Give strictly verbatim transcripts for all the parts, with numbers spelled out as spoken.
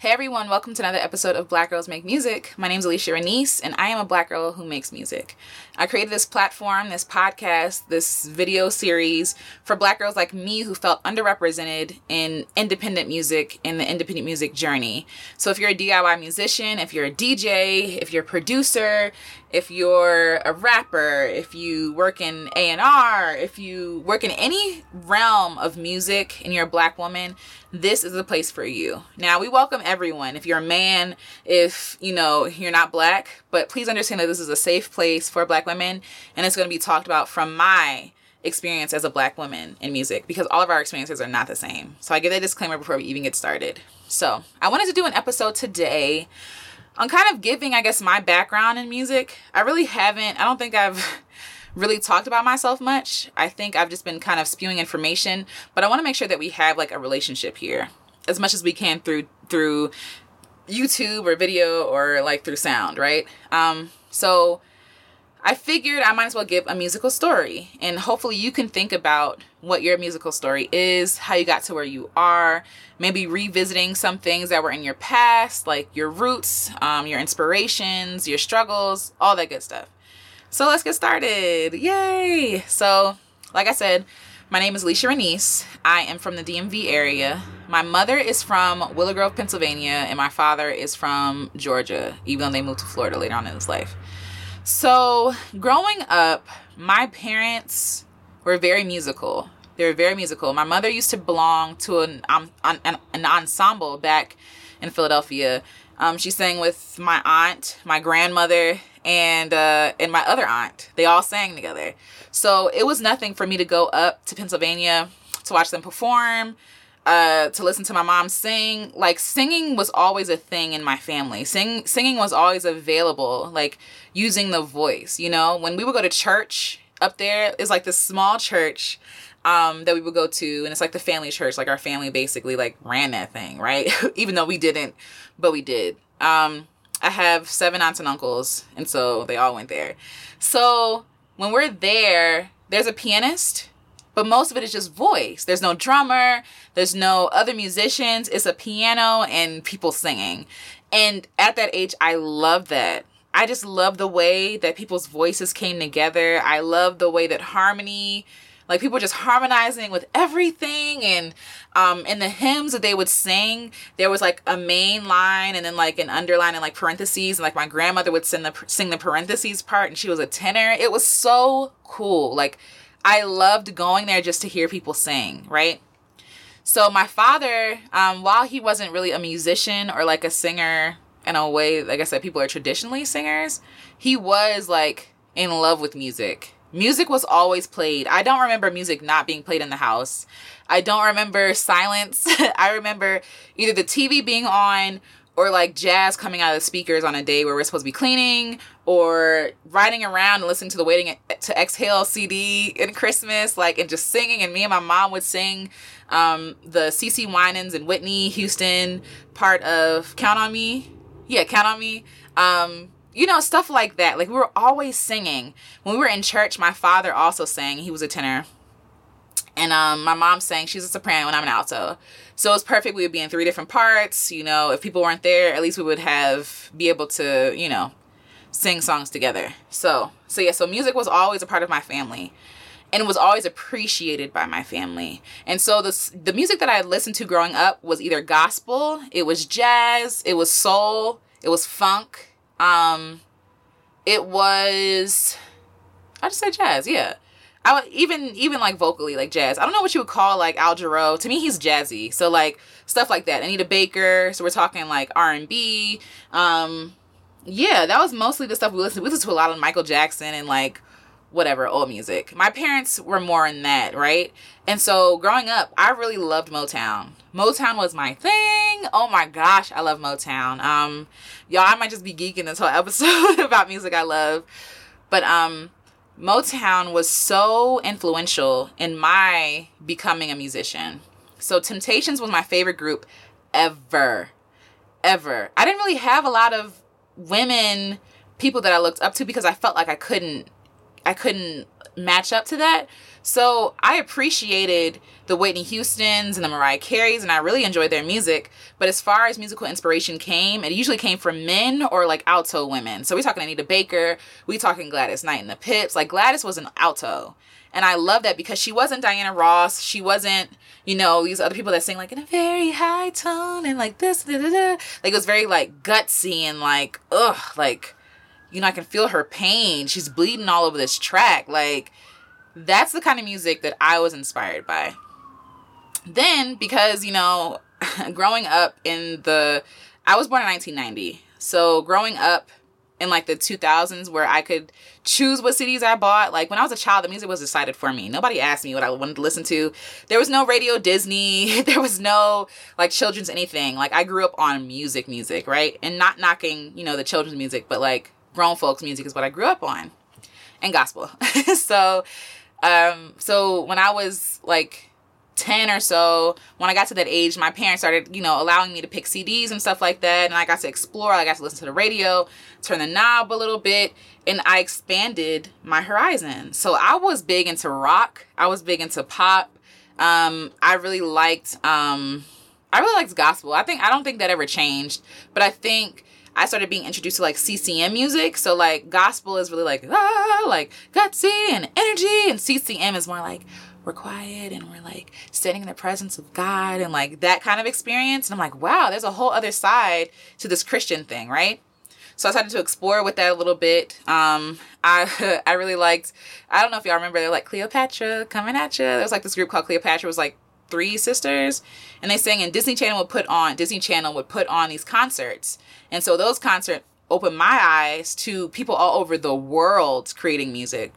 Hey everyone, welcome to another episode of Black Girls Make Music. My name is Alicia Renice, and I am a Black girl who makes music. I created this platform, this podcast, this video series for Black girls like me who felt underrepresented in independent music, in the independent music journey. So if you're a D I Y musician, if you're a D J, if you're a producer, if you're a rapper, if you work in A and R, if you work in any realm of music and you're a Black woman, this is the place for you. Now, we welcome everyone. If you're a man, if, you know, you're not Black, but please understand that this is a safe place for Black women, and it's going to be talked about from my experience as a Black woman in music, because all of our experiences are not the same. So I give that disclaimer before we even get started. So I wanted to do an episode today on kind of giving, I guess, my background in music. I really haven't, I don't think I've really talked about myself much. I think I've just been kind of spewing information, but I want to make sure that we have like a relationship here as much as we can through through YouTube or video or like through sound, right? Um, so I figured I might as well give a musical story, and hopefully you can think about what your musical story is, how you got to where you are, maybe revisiting some things that were in your past, like your roots, um, your inspirations, your struggles, all that good stuff. So let's get started. Yay! So, like I said, my name is Alicia Renice. I am from the D M V area. My mother is from Willow Grove, Pennsylvania, and my father is from Georgia, even though they moved to Florida later on in his life. So, growing up, my parents were very musical. They were very musical. My mother used to belong to an um, an, an ensemble back in Philadelphia. Um, she sang with my aunt, my grandmother, and uh, and my other aunt. They all sang together. So it was nothing for me to go up to Pennsylvania to watch them perform, uh, to listen to my mom sing. Like, singing was always a thing in my family. Sing, singing was always available, like using the voice, you know? When we would go to church up there, it's like this small church um, that we would go to, and it's like the family church. Like, our family basically like ran that thing, right? Even though we didn't, but we did. Um, I have seven aunts and uncles, and so they all went there. So when we're there, there's a pianist, but most of it is just voice. There's no drummer. There's no other musicians. It's a piano and people singing. And at that age, I love that. I just love the way that people's voices came together. I love the way that harmony, like people just harmonizing with everything. And um, in the hymns that they would sing, there was like a main line and then like an underline and like parentheses. And like my grandmother would sing the, sing the parentheses part, and she was a tenor. It was so cool. Like, I loved going there just to hear people sing, right? So my father, um, while he wasn't really a musician or like a singer in a way, like I said, people are traditionally singers, he was like in love with music. Music was always played. I don't remember music not being played in the house. I don't remember silence. I remember either the T V being on or like jazz coming out of the speakers on a day where we're supposed to be cleaning, or riding around and listening to the Waiting to Exhale C D in Christmas, like, and just singing. And me and my mom would sing um, the CeCe Winans and Whitney Houston part of Count on Me. Yeah, Count on Me. Um, you know, stuff like that. Like, we were always singing. When we were in church, my father also sang. He was a tenor. And um, my mom sang. She's a soprano and I'm an alto. So it was perfect. We would be in three different parts. You know, if people weren't there, at least we would have, be able to, you know, sing songs together. So, so yeah, so music was always a part of my family. And it was always appreciated by my family. And so the, the music that I listened to growing up was either gospel, it was jazz, it was soul, it was funk. Um, it was, I just said jazz, yeah. I would even, even like vocally, like jazz. I don't know what you would call like Al Jarreau. To me, he's jazzy. So like stuff like that. Anita Baker. So we're talking like R and B. Um, yeah, that was mostly the stuff we listened to. We listened to a lot of Michael Jackson and like whatever, old music. My parents were more in that, right? And so growing up, I really loved Motown. Motown was my thing. Oh my gosh, I love Motown. Um, y'all, I might just be geeking this whole episode about music I love. But um, Motown was so influential in my becoming a musician. So Temptations was my favorite group ever. Ever. I didn't really have a lot of women, people that I looked up to, because I felt like I couldn't I couldn't match up to that. So I appreciated the Whitney Houstons and the Mariah Careys, and I really enjoyed their music. But as far as musical inspiration came, it usually came from men or like alto women. So we're talking Anita Baker, we talking Gladys Knight and the Pips. Like Gladys was an alto. And I love that because she wasn't Diana Ross. She wasn't, you know, these other people that sing like in a very high tone and like this, da, da, da. Like it was very like gutsy and like, ugh, like, you know, I can feel her pain. She's bleeding all over this track. Like, that's the kind of music that I was inspired by. Then, because, you know, growing up in the, I was born in nineteen ninety. So growing up in like the two thousands where I could choose what C Ds I bought. Like when I was a child, the music was decided for me. Nobody asked me what I wanted to listen to. There was no Radio Disney. There was no like children's anything. Like I grew up on music, music, right? And not knocking, you know, the children's music, but like grown folks music is what I grew up on, and gospel. so, um, so when I was like ten or so, when I got to that age, my parents started, you know, allowing me to pick C Ds and stuff like that. And I got to explore, I got to listen to the radio, turn the knob a little bit, and I expanded my horizon. So I was big into rock. I was big into pop. Um, I really liked, um, I really liked gospel. I think, I don't think that ever changed, but I think I started being introduced to like C C M music. So like gospel is really like, ah, like gutsy and energy. And C C M is more like, we're quiet and we're like standing in the presence of God and like that kind of experience. And I'm like, wow, there's a whole other side to this Christian thing, right? So I started to explore with that a little bit. Um, I I really liked, I don't know if y'all remember, they're like Cleopatra coming at you. There was like this group called Cleopatra. It was like three sisters, and they sang, and Disney Channel would put on, Disney Channel would put on these concerts. And so those concerts opened my eyes to people all over the world creating music.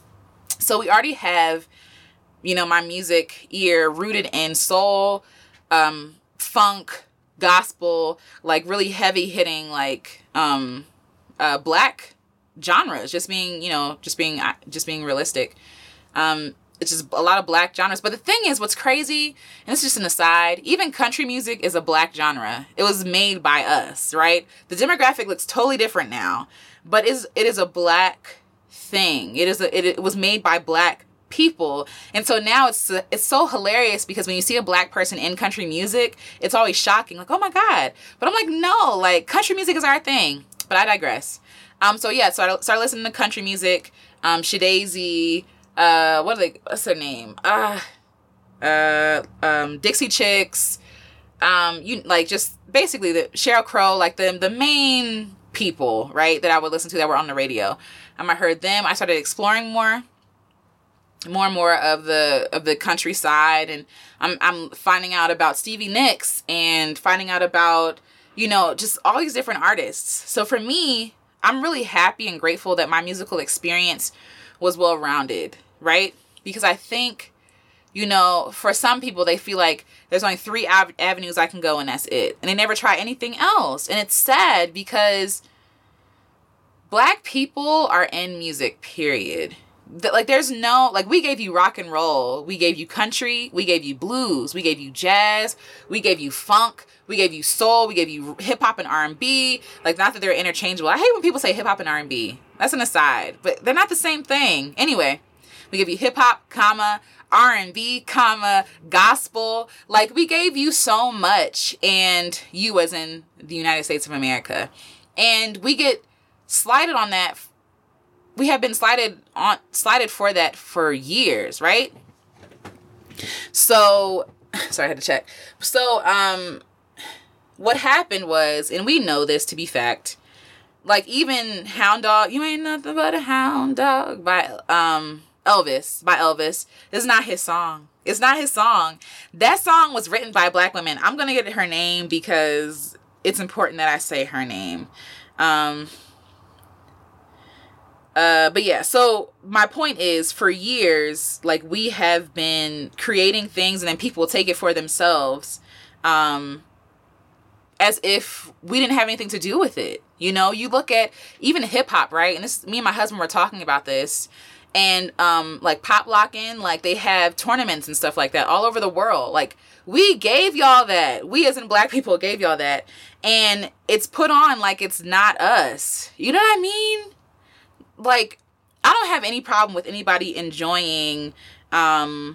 So we already have, you know, my music ear rooted in soul, um, funk, gospel, like really heavy hitting, like, um, uh, black genres, just being, you know, just being, just being realistic. Um, it's just a lot of black genres. But the thing is, what's crazy, and it's just an aside, even country music is a black genre. It was made by us, right? The demographic looks totally different now, but is it is a black thing. It is a, it, it was made by black people. And so now it's it's so hilarious because when you see a black person in country music, it's always shocking, like, oh my God. But I'm like, no, like country music is our thing. But I digress. Um, so yeah, so I started listening to country music, um, Shadazy, uh, what are they, what's their name? Uh, uh, um, Dixie Chicks, um, you like just basically the Sheryl Crow, like the, the main people, right, that I would listen to that were on the radio. Um, I heard them. I started exploring more. more and more of the of the countryside, and I'm I'm finding out about Stevie Nicks and finding out about, you know, just all these different artists. So for me, I'm really happy and grateful that my musical experience was well-rounded, right? Because I think, you know, for some people, they feel like there's only three av- avenues I can go and that's it. And they never try anything else. And it's sad because black people are in music, period. That, like, there's no, like, we gave you rock and roll, we gave you country, we gave you blues, we gave you jazz, we gave you funk, we gave you soul, we gave you hip hop and R and B. Like, not that they're interchangeable. I hate when people say hip hop and R and B. That's an aside, but they're not the same thing. Anyway, we give you hip hop, comma, R and B, comma, gospel. Like, we gave you so much, and you as in the United States of America. And we get slighted on that. We have been slighted on, slighted for that for years, right? So, sorry, I had to check. So, um, what happened was, and we know this to be fact, like even Hound Dog, you ain't nothing but a hound dog by, um, Elvis, by Elvis, is not his song. It's not his song. That song was written by black women. I'm going to get her name because it's important that I say her name. Um, Uh, but yeah, so my point is, for years, like, we have been creating things and then people take it for themselves, um, as if we didn't have anything to do with it. You know, you look at even hip hop, right? And this, me and my husband were talking about this, and, um, like pop locking, like they have tournaments and stuff like that all over the world. Like, we gave y'all that. We as in black people gave y'all that. And it's put on like it's not us. You know what I mean? Like, I don't have any problem with anybody enjoying um,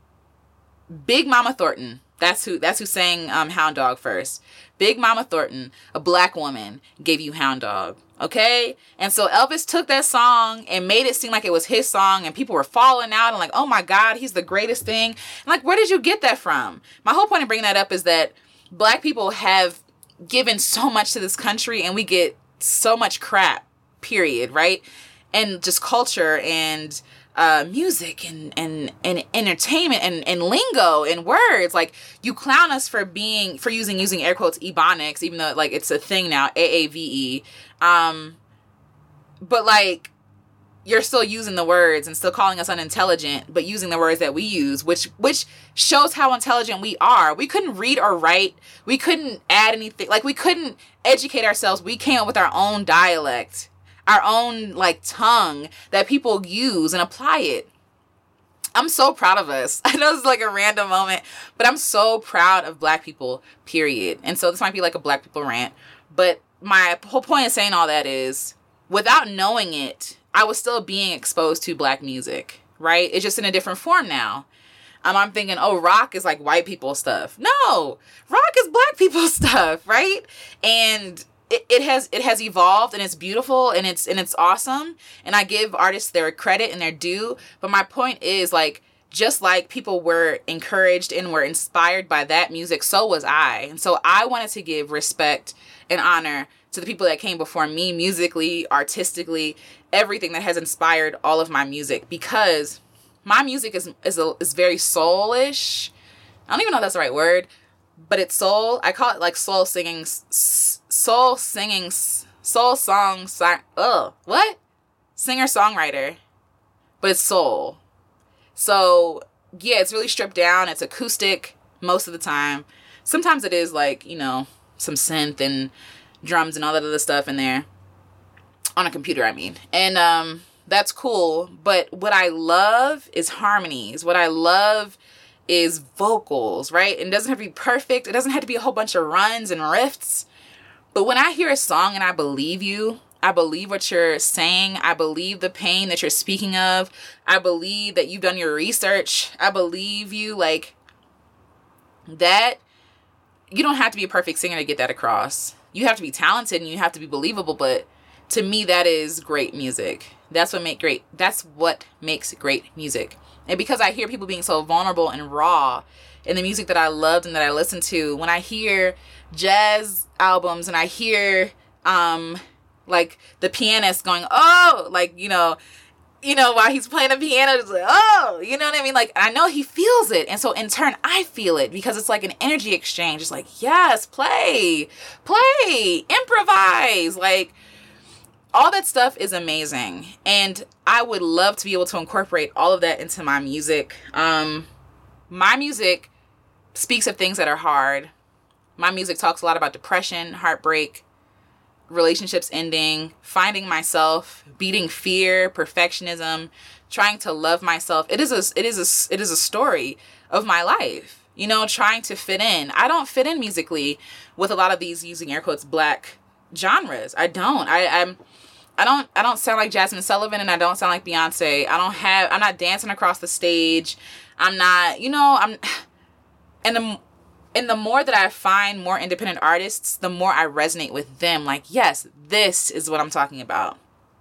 Big Mama Thornton. That's who that's who sang um, Hound Dog first. Big Mama Thornton, a black woman, gave you Hound Dog. Okay? And so Elvis took that song and made it seem like it was his song, and people were falling out and like, oh my God, he's the greatest thing. And like, where did you get that from? My whole point of bringing that up is that black people have given so much to this country and we get so much crap, period, right? And just culture and uh, music and, and, and entertainment and, and lingo and words. Like, you clown us for being, for using, using air quotes, ebonics, even though like it's a thing now, A A V E. Um, but like, you're still using the words and still calling us unintelligent, but using the words that we use, which, which shows how intelligent we are. We couldn't read or write. We couldn't add anything. Like, we couldn't educate ourselves. We came up with our own dialect, our own like tongue that people use and apply it. I'm so proud of us. I know it's like a random moment, but I'm so proud of black people, period. And so this might be like a black people rant, but my whole point of saying all that is, without knowing it, I was still being exposed to black music, right? It's just in a different form now. Um, I'm thinking, oh, rock is like white people stuff. No, rock is black people stuff, right? And it, it has it has evolved, and it's beautiful, and it's and it's awesome. And I give artists their credit and their due. But my point is, like, just like people were encouraged and were inspired by that music, so was I. And so I wanted to give respect and honor to the people that came before me musically, artistically, everything that has inspired all of my music, because my music is is a, is very soulish. I don't even know if that's the right word, but it's soul. I call it like soul singing, soul singing, soul song. Oh, what? Singer songwriter, but it's soul. So yeah, it's really stripped down. It's acoustic most of the time. Sometimes it is like, you know, some synth and drums and all that other stuff in there. On a computer, I mean. And um, that's cool. But what I love is harmonies. What I love is vocals, right? And it doesn't have to be perfect. It doesn't have to be a whole bunch of runs and riffs. But when I hear a song and I believe you, I believe what you're saying. I believe the pain that you're speaking of. I believe that you've done your research. I believe you, like, that. You don't have to be a perfect singer to get that across. You have to be talented and you have to be believable, but to me, that is great music. That's what make great. That's what makes great music. And because I hear people being so vulnerable and raw in the music that I loved and that I listened to, when I hear jazz albums and I hear um like the pianist going, oh, like, you know, you know, while he's playing the piano, just like, oh, you know what I mean? Like, I know he feels it. And so in turn, I feel it because it's like an energy exchange. It's like, yes, play, play, improvise. Like, all that stuff is amazing. And I would love to be able to incorporate all of that into my music. Um, my music speaks of things that are hard. My music talks a lot about depression, heartbreak, relationships ending, finding myself, beating fear, perfectionism, trying to love myself. It is a, it is a, it is a story of my life, you know, trying to fit in. I don't fit in musically with a lot of these, using air quotes, black genres. I don't, I, I'm, I don't, I don't sound like Jasmine Sullivan, and I don't sound like Beyonce. I don't have, I'm not dancing across the stage. I'm not, you know, I'm, and the, And the more that I find more independent artists, the more I resonate with them. Like, yes, this is what I'm talking about.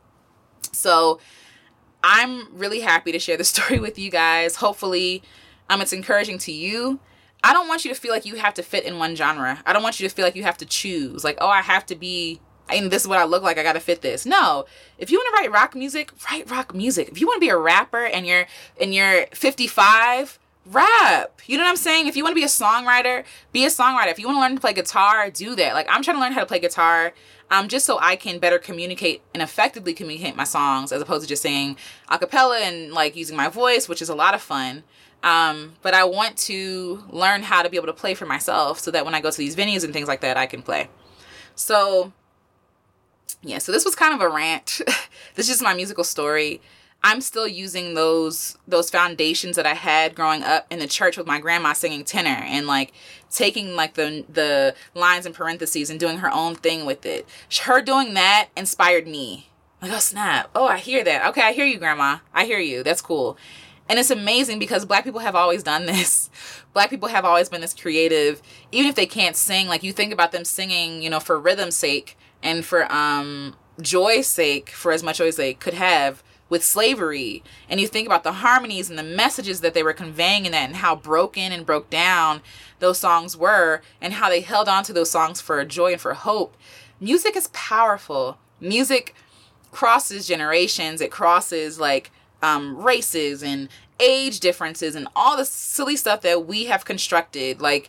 So I'm really happy to share this story with you guys. Hopefully, um, it's encouraging to you. I don't want you to feel like you have to fit in one genre. I don't want you to feel like you have to choose. Like, oh, I have to be, and this is what I look like, I got to fit this. No. If you want to write rock music, write rock music. If you want to be a rapper and you're, and you're fifty-five, rap. You know what I'm saying? If you want to be a songwriter, be a songwriter. If you want to learn to play guitar, do that. Like, I'm trying to learn how to play guitar um, just so I can better communicate and effectively communicate my songs, as opposed to just singing a cappella and like using my voice, which is a lot of fun. Um, but I want to learn how to be able to play for myself so that when I go to these venues and things like that, I can play. So yeah, so this was kind of a rant. This is just my musical story. I'm still using those those foundations that I had growing up in the church with my grandma singing tenor, and like taking like the the lines in parentheses and doing her own thing with it. Her doing that inspired me. Like, oh, snap. Oh, I hear that. Okay, I hear you, Grandma. I hear you. That's cool. And it's amazing because Black people have always done this. Black people have always been this creative. Even if they can't sing, like you think about them singing, you know, for rhythm's sake and for um, joy's sake, for as much joy as they could have with slavery. And you think about the harmonies and the messages that they were conveying in that and how broken and broke down those songs were and how they held on to those songs for joy and for hope. Music is powerful. Music crosses generations. It crosses like um, races and age differences and all the silly stuff that we have constructed. Like,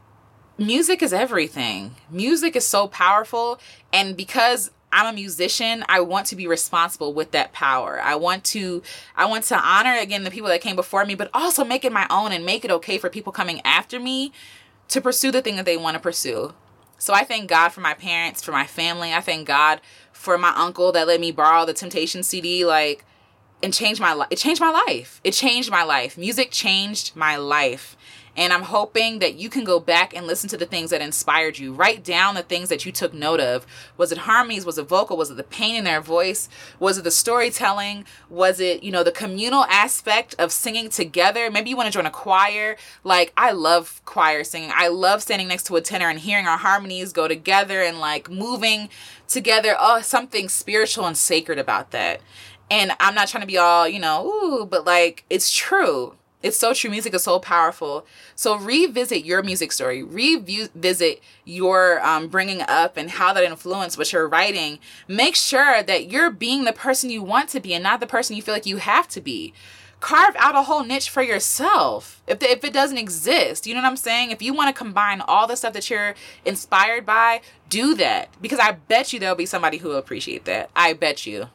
music is everything. Music is so powerful. And because I'm a musician, I want to be responsible with that power. I want to, I want to honor, again, the people that came before me, but also make it my own and make it okay for people coming after me to pursue the thing that they want to pursue. So I thank God for my parents, for my family. I thank God for my uncle that let me borrow the Temptations C D, like, and change my life. It changed my life. It changed my life. Music changed my life. And I'm hoping that you can go back and listen to the things that inspired you. Write down the things that you took note of. Was it harmonies? Was it vocal? Was it the pain in their voice? Was it the storytelling? Was it, you know, the communal aspect of singing together? Maybe you want to join a choir. Like, I love choir singing. I love standing next to a tenor and hearing our harmonies go together and like moving together. Oh, something spiritual and sacred about that. And I'm not trying to be all, you know, ooh, but like, it's true. It's so true. Music is so powerful. So revisit your music story. Revisit your um, bringing up and how that influenced what you're writing. Make sure that you're being the person you want to be and not the person you feel like you have to be. Carve out a whole niche for yourself if, the, if it doesn't exist. You know what I'm saying? If you want to combine all the stuff that you're inspired by, do that. Because I bet you there'll be somebody who will appreciate that. I bet you.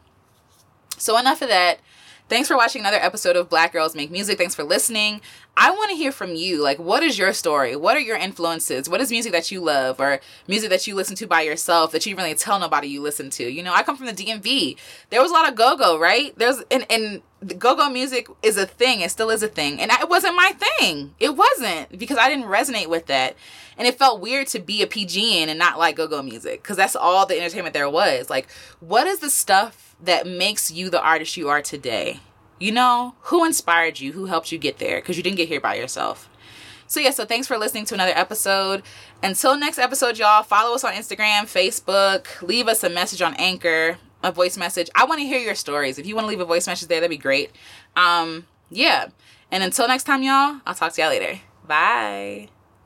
So enough of that. Thanks for watching another episode of Black Girls Make Music. Thanks for listening. I want to hear from you. Like, what is your story? What are your influences? What is music that you love or music that you listen to by yourself that you really tell nobody you listen to? You know, I come from the D M V. There was a lot of go-go, right? There's and, and go-go music is a thing. It still is a thing. And it wasn't my thing. It wasn't because I didn't resonate with that. And it felt weird to be a P G N and not like go-go music because that's all the entertainment there was. Like, what is the stuff that makes you the artist you are today? You know, who inspired you? Who helped you get there? Because you didn't get here by yourself. So yeah, so thanks for listening to another episode. Until next episode, y'all, follow us on Instagram, Facebook, leave us a message on Anchor, a voice message. I want to hear your stories. If you want to leave a voice message there, that'd be great. Um, yeah. And until next time, y'all, I'll talk to y'all later. Bye.